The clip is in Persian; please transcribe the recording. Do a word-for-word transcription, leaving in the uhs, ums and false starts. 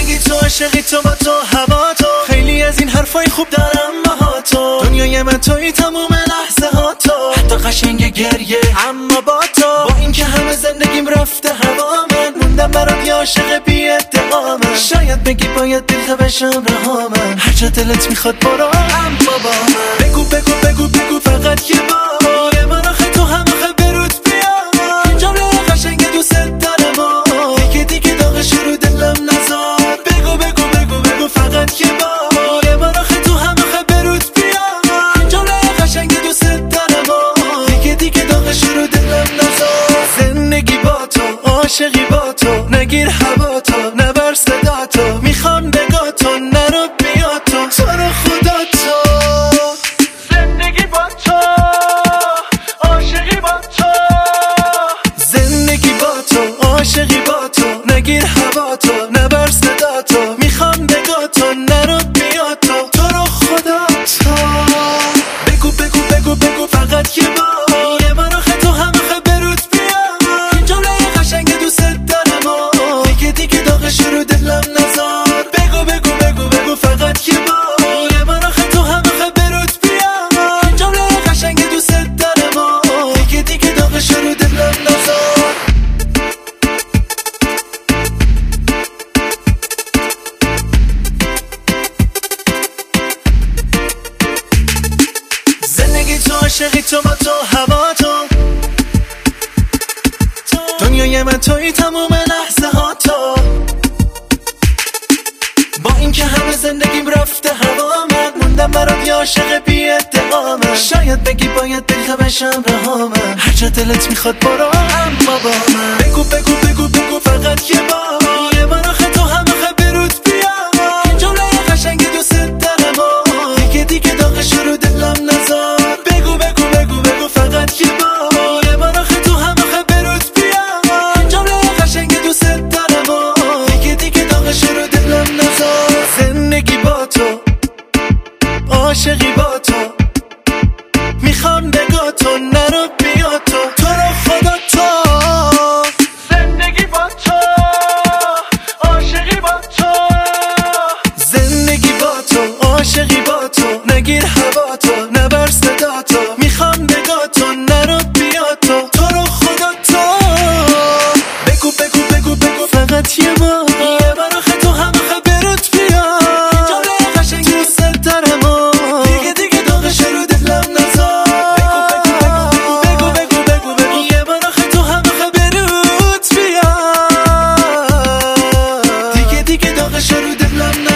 زندگی تو، عاشقی تو، با تو، هوا تو، خیلی از این حرفای خوب دارم با تو. دنیای من توی تموم لحظه ها تو، حتی قشنگ گریه اما با تو. با اینکه همه زندگیم رفته هوا، من موندم برات یه عاشق بی ادعا. من شاید بگی باید دل بشم رها، من هر جا دلت میخواد برو اما با من. بگو بگو بگو بگو فقط یه بار، یه بار آخه تو هم آخه برود بیا. این جمله قشنگ دوست دارم و دیگه دیگه داغش رو دلم نذار. بگو بگو بگو بگو فقط یه بار، یه بار آخه تو هم آخه برود بیا. این جمله قشنگ دوست دارم و دیگه دیگه داغش رو دلم نذار. زندگی با تو، عاشقی با تو، نگیر هوا تو، نبر صدا تو، میخوام بگا تو، نرو بیا تو، تو رو خدا تو. زندگی با تو، عاشقی با تو، زندگی با تو، عاشقی با تو، نگیر هوا تو، نبر صدا تو، میخوام بگا تو، نرو بیا تو، تو رو خدا تو. بگو بگو بگو بگو فقط یه بار، یه بار آخه تو هم آخه برود بیا. این جمله قشنگ دوست دارم و دیگه دیگه داغش رو دلم نذار. بگو بگو بگو بگو فقط یه بار، یه بار آخه تو هم آخه برود بیا. این جمله قشنگ دوست دارم و دیگه دیگه داغش رو دلم نذار. زندگی تو، عاشقی تو، با تو، هوا تو، دنیای من توی تموم لحظه ها تو. با اینکه همه زندگیم رفته هوا، من موندم برات یه عاشق بی ادعا. من شاید بگی باید دل بشم رها، من هر جا دلت میخواد برو اما با من. بگو بگو بگو بگو فقط یه بار، یه بار آخه تو هم آخه برود بیا. این جمله قشنگ دوست دارم و دیگه دیگه داغش رو دلم نذار. بگو بگو بگو بگو فقط یه بار، یه بار آخه تو هم آخه برود بیا. این جمله قشنگ دوست دارم و دیگه دیگه داغش رو دلم نذار. زندگی با تو، عاشقی با تو، میخوام بگا تو، نرو بیا تو، تو رو خدا تو. زندگی با تو، عاشقی با تو، زندگی با تو، عاشقی با تو، نگیر هوا تو، نبر صدا تو، میخوام بگا تو، نرو بیا تو، تو رو خدا تو. بگو بگو بگو بگو فقط یه بار، یه بار آخه تو هم آخه برود بیا. این جمله قشنگ دوست دارم و دیگه دیگه داغش رو دلم نذار. بگو بگو بگو بگو بگو یه بار آخه تو هم آخه برود بیا. دیگه دیگه داغش رو دلم نذار.